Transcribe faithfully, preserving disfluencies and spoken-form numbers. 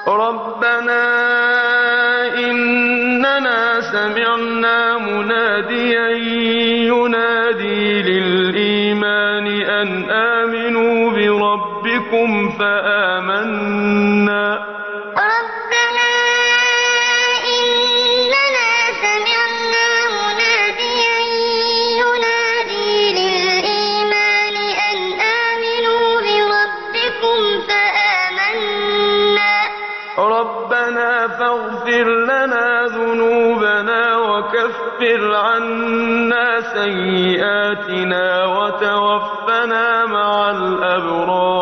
ربنا إننا سمعنا مناديا ينادي للإيمان أن آمنوا بربكم فآمنا ربنا إننا سمعنا مناديا ينادي للإيمان أن آمنوا بربكم فآمنا ربنا فاغفر لنا ذنوبنا وكفر عنا سيئاتنا وتوفنا مع الأبرار